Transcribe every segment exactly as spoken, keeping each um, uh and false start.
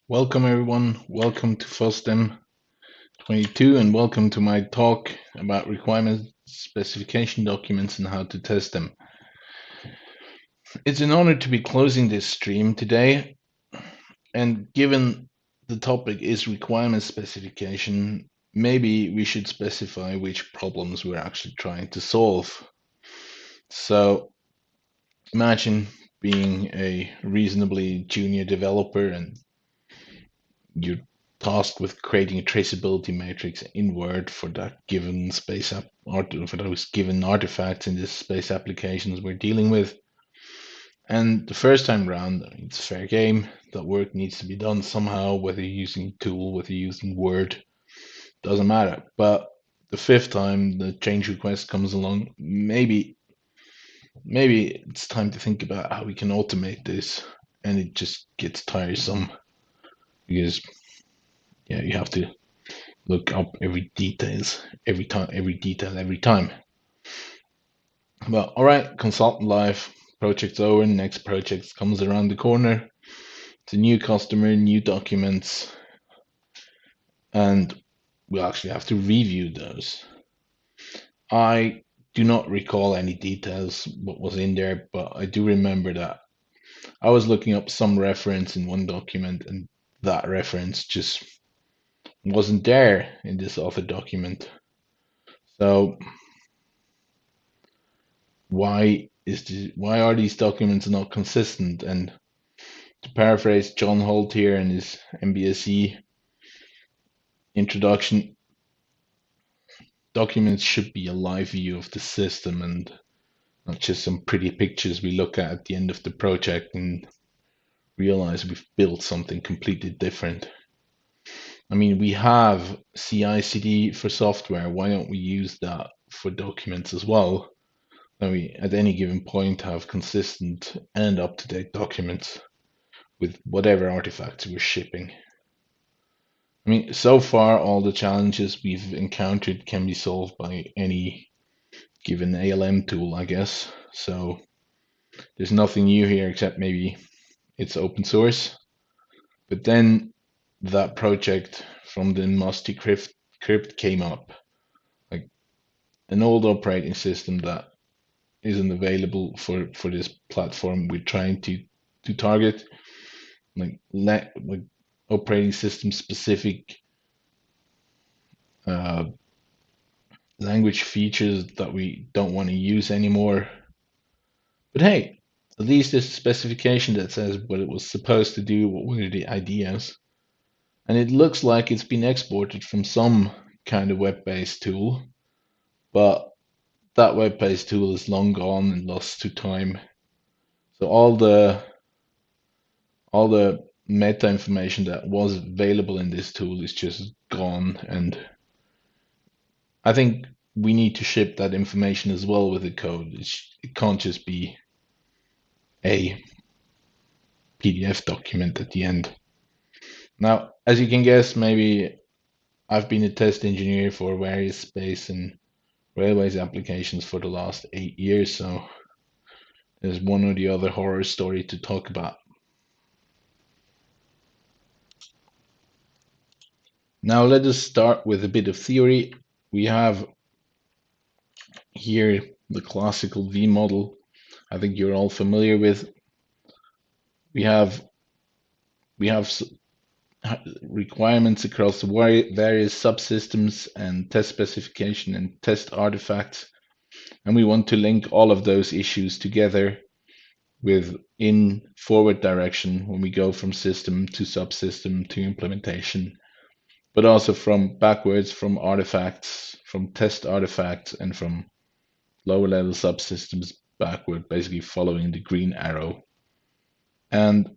Welcome everyone, welcome to FOSDEM twenty-two and welcome to my talk about requirement specification documents and how to test them. It's an honor to be closing this stream today, and given the topic is requirement specification, maybe we should specify which problems we're actually trying to solve. So imagine being a reasonably junior developer and you're tasked with creating a traceability matrix in Word for that given space app art for those given artifacts in this space applications we're dealing with. And the first time around, it's fair game. That work needs to be done somehow, whether you're using tool, whether you're using Word, doesn't matter. But the fifth time the change request comes along, maybe maybe it's time to think about how we can automate this, and it just gets tiresome because yeah, you have to look up every details every time, every detail every time. Well, all right, consultant life, project's over, next project comes around the corner. It's a new customer, new documents, and we actually have to review those. I do not recall any details what was in there, but I do remember that I was looking up some reference in one document, and that reference just wasn't there in this other document. So why is the, why are these documents not consistent? And to paraphrase John Holt here in his M B S E introduction, documents should be a live view of the system and not just some pretty pictures we look at at the end of the project and realize we've built something completely different. I mean, we have C I C D for software. Why don't we use that for documents as well? Then we, at any given point, have consistent and up-to-date documents with whatever artifacts we're shipping. I mean, so far, all the challenges we've encountered can be solved by any given A L M tool, I guess. So there's nothing new here except maybe it's open source. But then that project from the Musty Crypt, Crypt came up, like an old operating system that isn't available for, for this platform we're trying to, to target, like, like operating system specific uh, language features that we don't want to use anymore. But hey, at least there's a specification that says what it was supposed to do, what were the ideas. And it looks like it's been exported from some kind of web-based tool, but that web-based tool is long gone and lost to time. So all the all the meta information that was available in this tool is just gone, and I think we need to ship that information as well with the code. It can't just be a P D F document at the end. Now, as you can guess, maybe I've been a test engineer for various space and railways applications for the last eight years, so there's one or the other horror story to talk about. Now let us start with a bit of theory. We have here the classical V model. I think you're all familiar with. We have we have requirements across various subsystems and test specification and test artifacts, and we want to link all of those issues together with in forward direction when we go from system to subsystem to implementation, but also from backwards from artifacts, from test artifacts, and from lower level subsystems backward, basically following the green arrow. And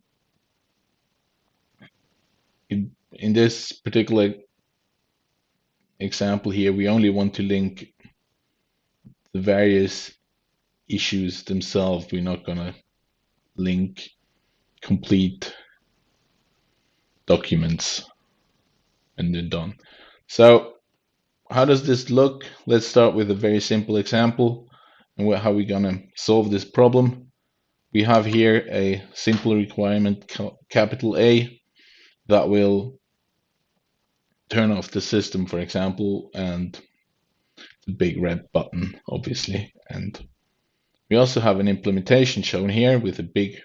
in, in this particular example here, we only want to link the various issues themselves. We're not going to link complete documents and then done. So how does this look? Let's start with a very simple example and how we're going to solve this problem. We have here a simple requirement, capital A, that will turn off the system, for example, and the big red button, obviously. And we also have an implementation shown here with a big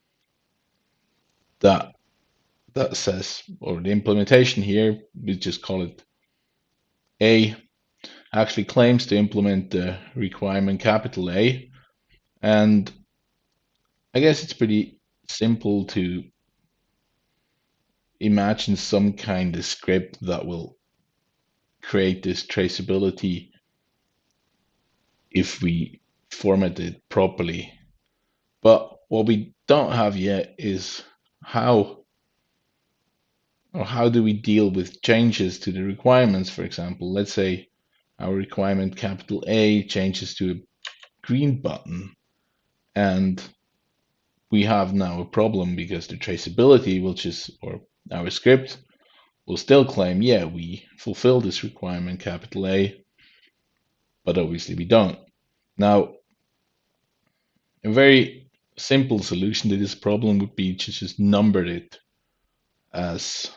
that that says, or the implementation here, we just call it A, actually claims to implement the requirement capital A. And I guess it's pretty simple to imagine some kind of script that will create this traceability if we format it properly. But what we don't have yet is how or how do we deal with changes to the requirements. For example, let's say our requirement capital A changes to a green button, and we have now a problem because the traceability will just, or our script will still claim, yeah, we fulfill this requirement capital A, but obviously we don't. Now, a very simple solution to this problem would be to just number it as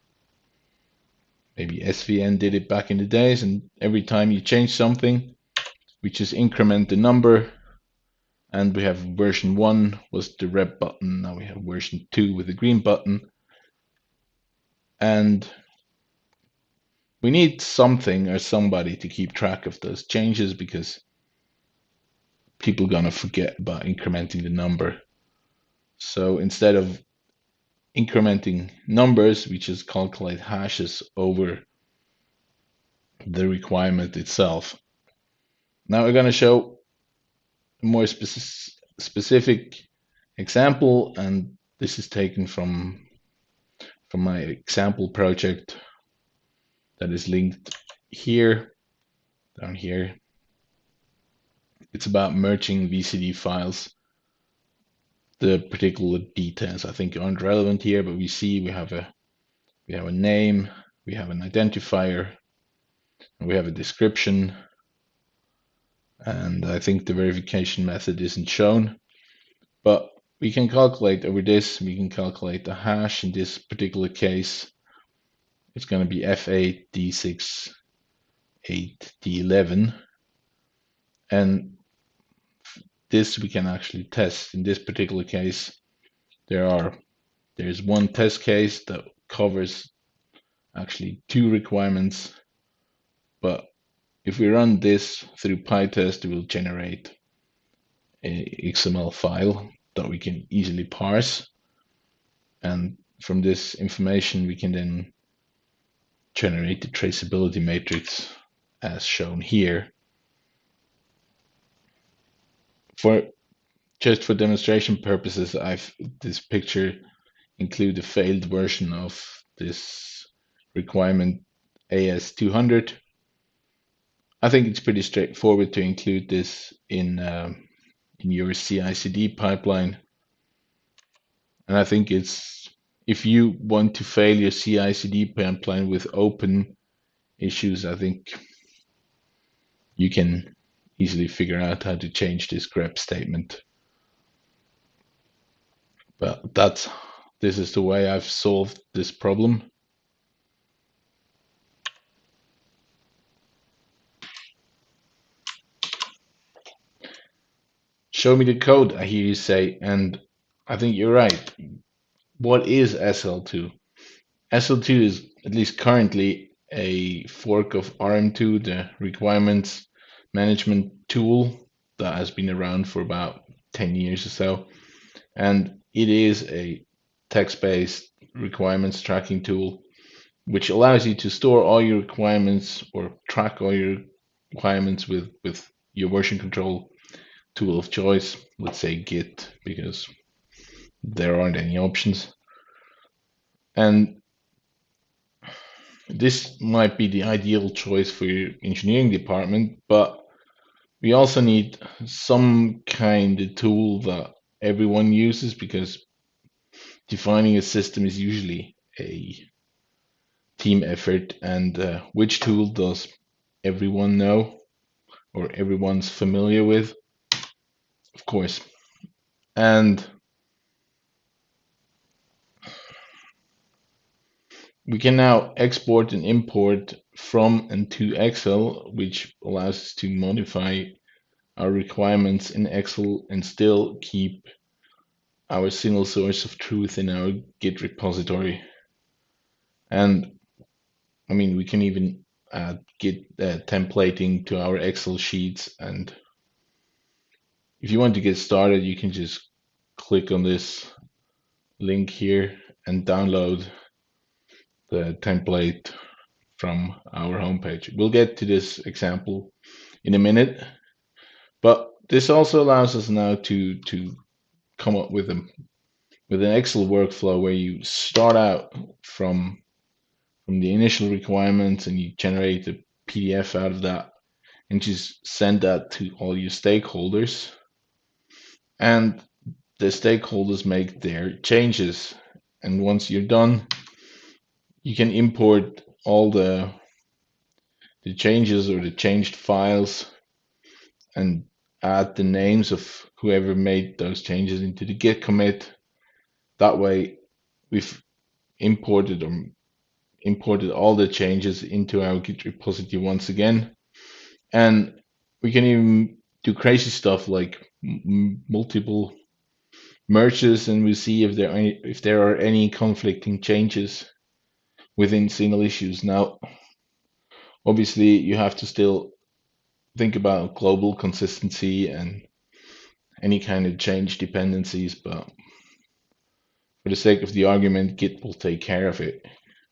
maybe S V N did it back in the days, and every time you change something, we just increment the number, and we have version one was the red button, now we have version two with the green button. And we need something or somebody to keep track of those changes, because people are gonna forget about incrementing the number. So instead of incrementing numbers, we just calculate hashes over the requirement itself. Now we're going to show a more speci specific example, and this is taken from from my example project that is linked here, down here. It's about merging V C D files. The particular details I think aren't relevant here, but we see we have a we have a name, we have an identifier, and we have a description. And I think the verification method isn't shown, but we can calculate over this. We can calculate the hash. In this particular case, it's going to be F eight D six eight D eleven, and this we can actually test. In this particular case, there are there's one test case that covers actually two requirements, but if we run this through PyTest, it will generate a X M L file that we can easily parse, and from this information we can then generate the traceability matrix as shown here. For just for demonstration purposes, I've this picture include a failed version of this requirement A S two hundred. I think it's pretty straightforward to include this in um, in your C I C D pipeline, and I think it's if you want to fail your C I C D pipeline with open issues, I think you can easily figure out how to change this grep statement. But that's this is the way I've solved this problem. Show me the code, I hear you say, and I think you're right. What is S L two? S L two is, at least currently, a fork of R M two, the requirements management tool that has been around for about ten years or so. And it is a text-based requirements tracking tool, which allows you to store all your requirements or track all your requirements with, with your version control tool of choice. Let's say Git, because there aren't any options. And this might be the ideal choice for your engineering department, but we also need some kind of tool that everyone uses, because defining a system is usually a team effort, and uh, which tool does everyone know or everyone's familiar with? Of course. And we can now export and import from and to Excel, which allows us to modify our requirements in Excel and still keep our single source of truth in our Git repository. And I mean, we can even add Git uh, templating to our Excel sheets. And if you want to get started, you can just click on this link here and download the template from our homepage. We'll get to this example in a minute, but this also allows us now to to come up with a with an Excel workflow where you start out from from the initial requirements and you generate a P D F out of that and just send that to all your stakeholders, and the stakeholders make their changes. And once you're done, you can import all the the changes or the changed files and add the names of whoever made those changes into the Git commit. That way, we've imported or imported all the changes into our Git repository once again, and we can even do crazy stuff like m- multiple merges, and we see if there are any, if there are any conflicting changes within single issues. Now, obviously, you have to still think about global consistency and any kind of change dependencies, but for the sake of the argument, Git will take care of it.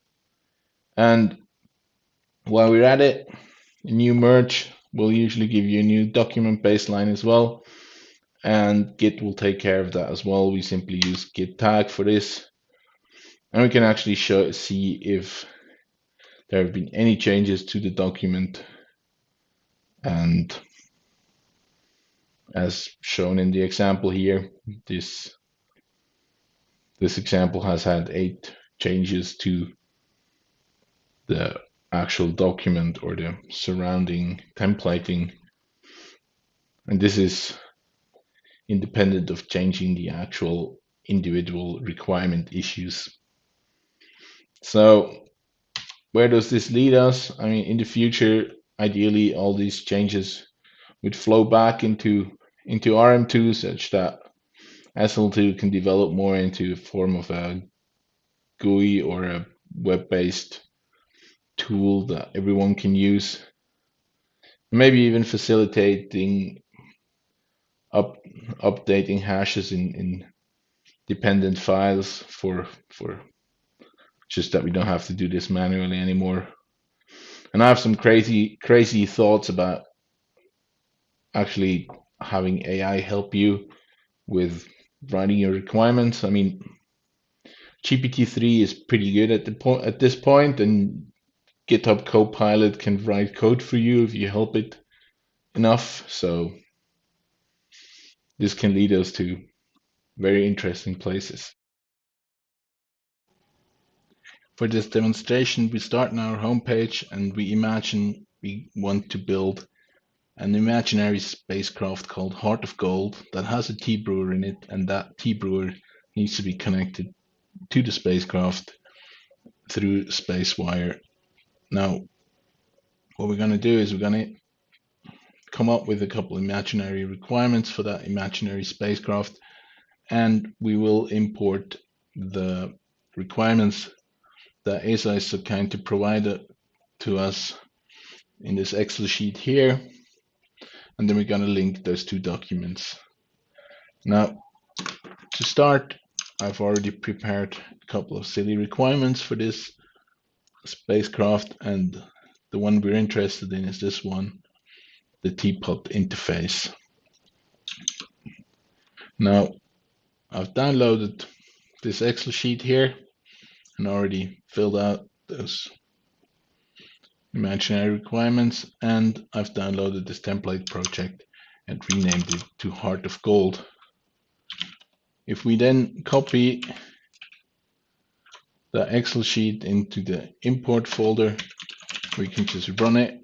And while we're at it, a new merge will usually give you a new document baseline as well, and Git will take care of that as well. We simply use git tag for this, and we can actually show see if there have been any changes to the document. And as shown in the example here, this this example has had eight changes to the actual document or the surrounding templating, and this is independent of changing the actual individual requirement issues. So where does this lead us? I mean, in the future, ideally, all these changes would flow back into into R M two such that S L two can develop more into a form of a G U I or a web-based tool that everyone can use. Maybe even facilitating up updating hashes in, in dependent files for for just that we don't have to do this manually anymore. And I have some crazy crazy thoughts about actually having A I help you with writing your requirements. I mean, G P T three is pretty good at the point at this point, and GitHub Copilot can write code for you if you help it enough. So this can lead us to very interesting places. For this demonstration, we start on our homepage and we imagine we want to build an imaginary spacecraft called Heart of Gold that has a tea brewer in it, and that tea brewer needs to be connected to the spacecraft through SpaceWire. Now, what we're going to do is we're going to come up with a couple imaginary requirements for that imaginary spacecraft, and we will import the requirements that A S A is so kind to provide to us in this Excel sheet here, and then we're going to link those two documents. Now, to start, I've already prepared a couple of silly requirements for this spacecraft, and the one we're interested in is this one, the teapot interface. Now, I've downloaded this Excel sheet here and already filled out those imaginary requirements, and I've downloaded this template project and renamed it to Heart of Gold. If we then copy the Excel sheet into the import folder, we can just run it,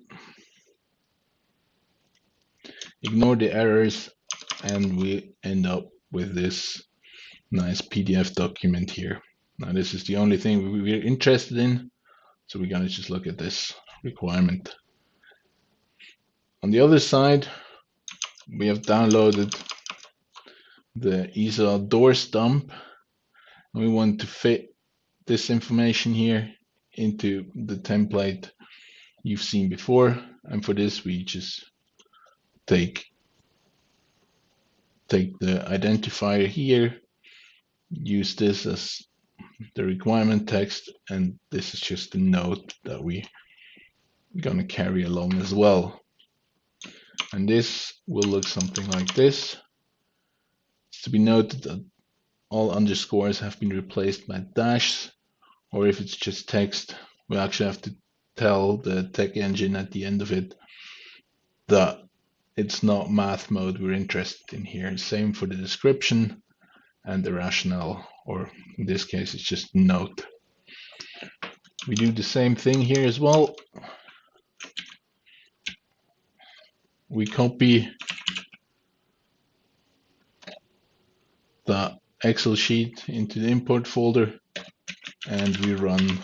ignore the errors, and we end up with this nice P D F document here. Now this is the only thing we're interested in, so we're going to just look at this requirement. On the other side, we have downloaded the E S A doors dump, and we want to fit this information here into the template you've seen before, and for this we just take take the identifier here, use this as the requirement text, and this is just a note that we're gonna carry along as well. And this will look something like this. It's to be noted that all underscores have been replaced by dashes, or if it's just text, we actually have to tell the tech engine at the end of it that it's not math mode we're interested in here. Same for the description and the rationale, or in this case it's just note. We do the same thing here as well. We copy the Excel sheet into the import folder and we run.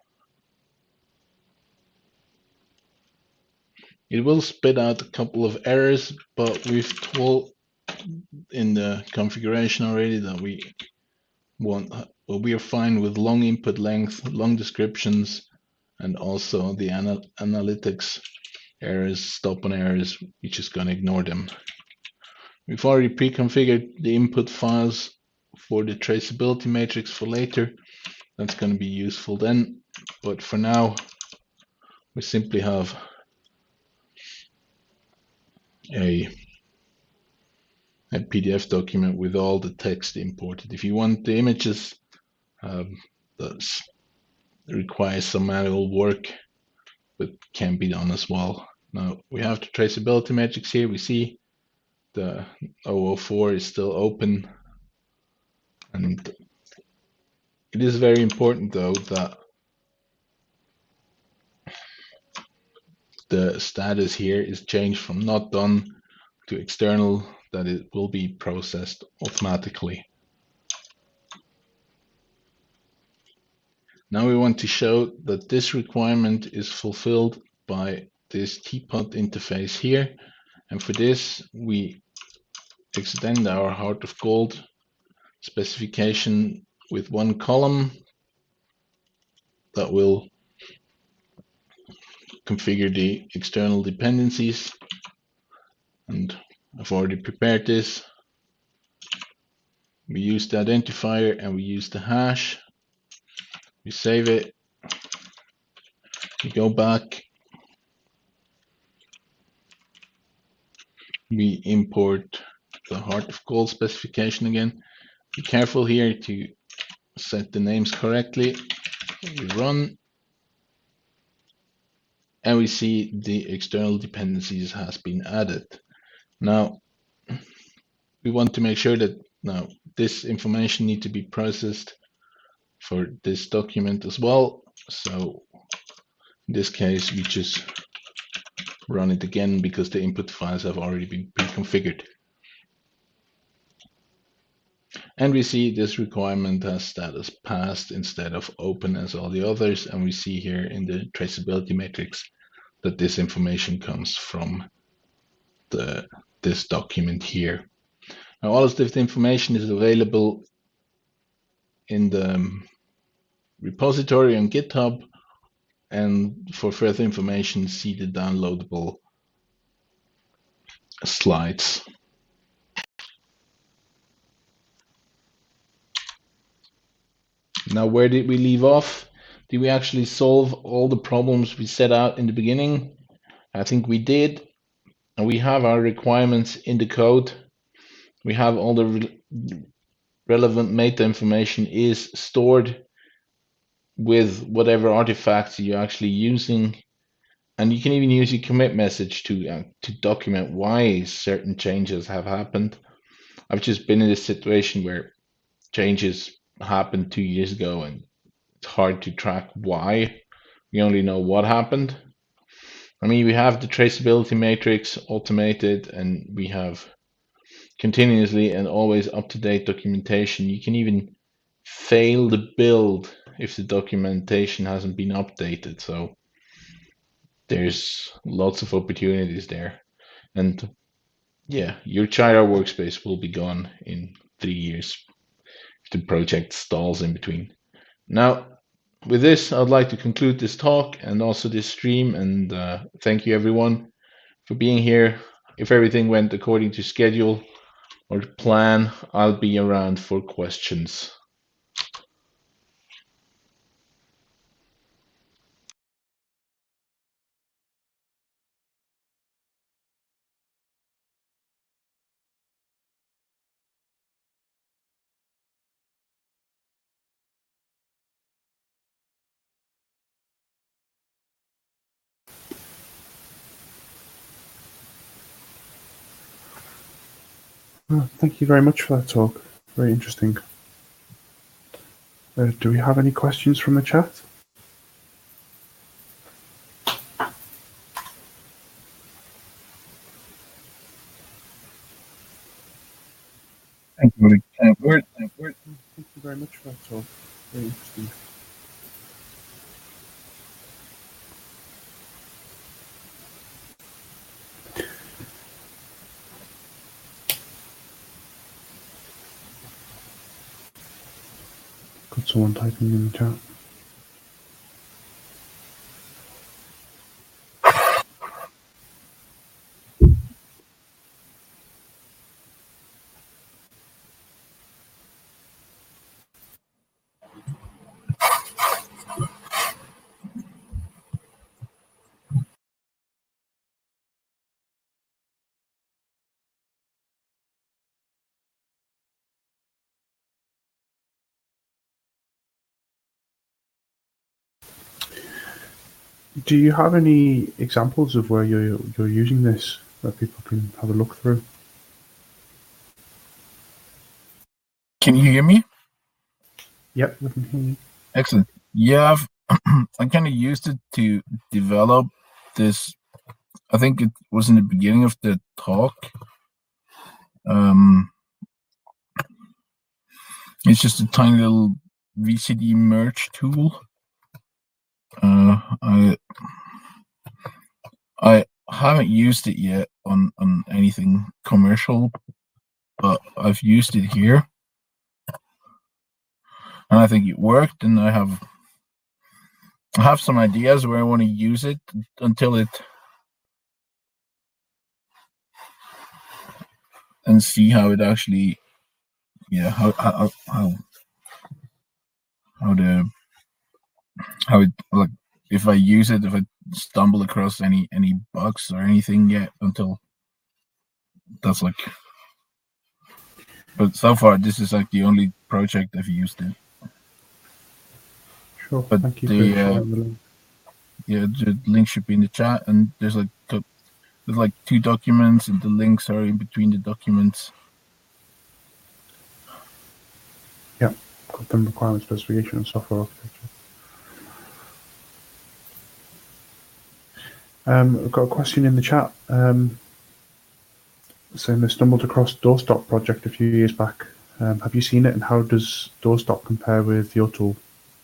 It will spit out a couple of errors, but we've told in the configuration already that we want, well, we are fine with long input length, long descriptions, and also the anal analytics errors, stop on errors. We're just going to ignore them. We've already pre-configured the input files for the traceability matrix for later. That's going to be useful then, but for now we simply have a, a P D F document with all the text imported. If you want the images, um, that requires some manual work, but can be done as well. Now we have the traceability matrix here. We see the zero zero four is still open, and it is very important though that the status here is changed from not done to external, that it will be processed automatically. Now we want to show that this requirement is fulfilled by this teapot interface here, and for this we extend our Heart of Gold specification with one column that will configure the external dependencies, and I've already prepared this. We use the identifier and we use the hash. We save it, we go back, we import the Heart of Gold specification again. Be careful here to set the names correctly. We run, and we see the external dependencies has been added. Now we want to make sure that now this information needs to be processed for this document as well. So in this case we just run it again because the input files have already been pre-configured. And we see this requirement has status passed instead of open as all the others, and we see here in the traceability matrix that this information comes from the this document here. Now all of this information is available in the repository on GitHub, and for further information see the downloadable slides. Now where did we leave off? Did we actually solve all the problems we set out in the beginning? I think we did, and we have our requirements in the code. We have all the re relevant meta information is stored with whatever artifacts you're actually using, and you can even use your commit message to uh, to document why certain changes have happened. I've just been in this situation where changes happened two years ago and it's hard to track why. We only know what happened. I mean, we have the traceability matrix automated, and we have continuously and always up-to-date documentation. You can even fail the build if the documentation hasn't been updated. So there's lots of opportunities there. And yeah, your Jira workspace will be gone in three years if the project stalls in between. Now, with this, I'd like to conclude this talk and also this stream. And uh, thank you, everyone, for being here. If everything went according to schedule or the plan, I'll be around for questions. Oh, thank you very much for that talk. Very interesting. Uh, do we have any questions from the chat? Thank you for the kind word. Thank you. Thank you very much for that talk. Very interesting. Got someone typing in the chat. Do you have any examples of where you're you're using this that people can have a look through? Can you hear me? Yep, we can hear you. Excellent. Yeah, I've, I kind of used it to develop this. I think it was in the beginning of the talk. Um, it's just a tiny little V C D merge tool. Uh, I I haven't used it yet on on anything commercial, but I've used it here, and I think it worked. And I have I have some ideas where I want to use it until it. And see how it actually, yeah, how how how how the how it, like, if I use it, if I stumble across any any bugs or anything yet, until that's like. But so far, this is like the only project I've used it. Sure. But Thank you the, for uh, sharing the link. Yeah, the link should be in the chat, and there's like there's like two documents, and the links are in between the documents. Yeah, content requirement specification and software architecture. Um, I've got a question in the chat um, saying they stumbled across Doorstop project a few years back. Um, have you seen it, and how does Doorstop compare with your tool?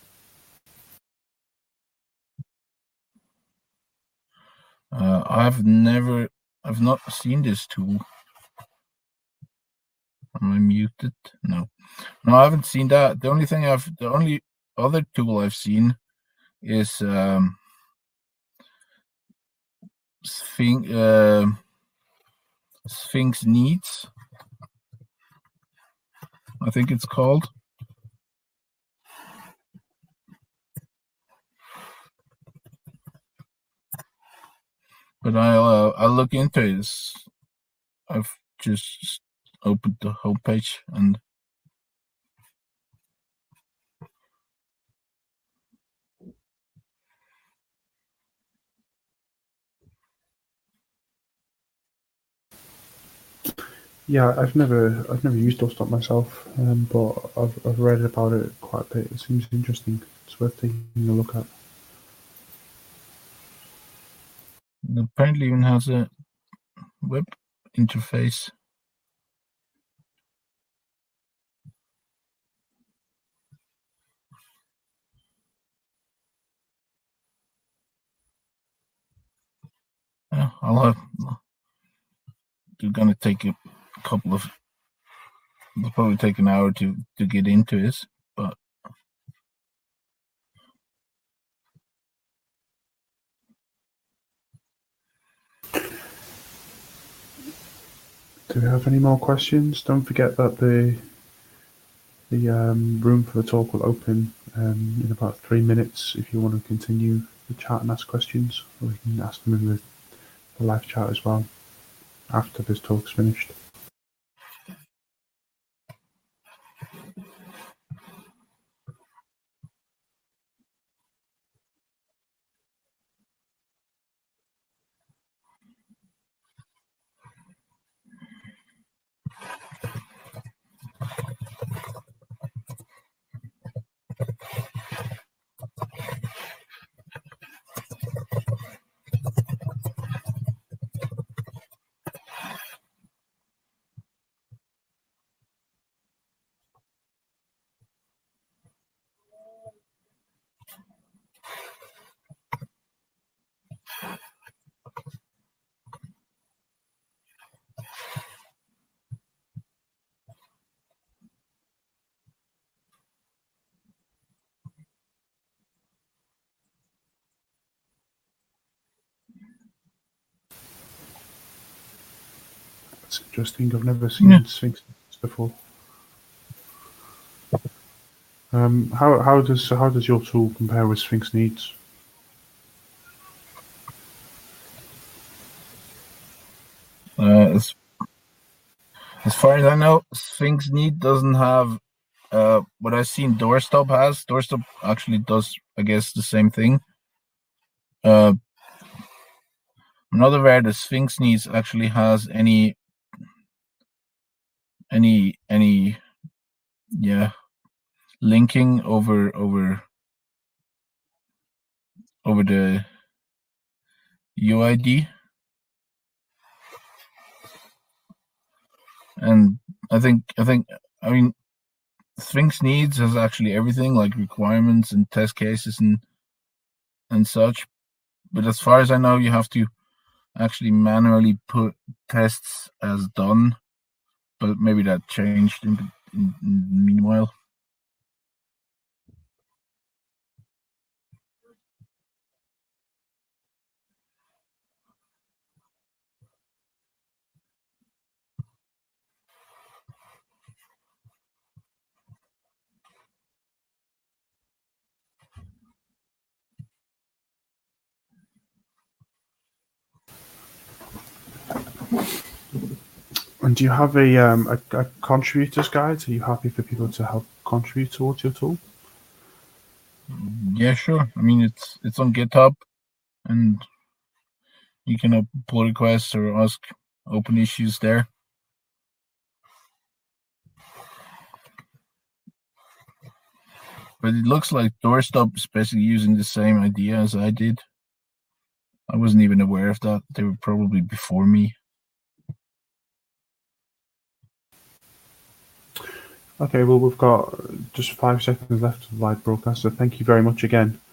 Uh, I've never, I've not seen this tool. Am I muted? No, no, I haven't seen that. The only thing I've, the only other tool I've seen is um, Sphinx, uh, Sphinx Needs, I think it's called. But I'll uh, I'll look into it. I've just opened the homepage and. Yeah, I've never I've never used Doorstop myself, um, but I've I've read about it quite a bit. It seems interesting. It's worth taking a look at. It apparently even has a web interface. I'll have. It's gonna take a couple of. It'll probably take an hour to to get into it, but. Do we have any more questions? Don't forget that the the um, room for the talk will open um, in about three minutes if you want to continue the chat and ask questions, or you can ask them in the, the live chat as well after this talk's finished. It's interesting. I've never seen Yeah. Sphinx before. Um, how how does how does your tool compare with Sphinx Needs? Uh, as, as far as I know, Sphinx Need doesn't have uh, what I've seen Doorstop has. Doorstop actually does, I guess, the same thing. Uh, I'm not aware that Sphinx Needs actually has any, any, any, yeah, linking over over over the U I D. And I think I think I mean Sphinx Needs has actually everything like requirements and test cases and and such. But as far as I know, you have to actually manually put tests as done. But maybe that changed in, in, in the meanwhile. And do you have a, um, a, a contributors guide? Are you happy for people to help contribute towards your tool? Yeah, sure. I mean, it's it's on GitHub, and you can pull requests or ask open issues there. But it looks like Doorstop is basically using the same idea as I did. I wasn't even aware of that. They were probably before me. Okay, well, we've got just five seconds left of the live broadcast, so thank you very much again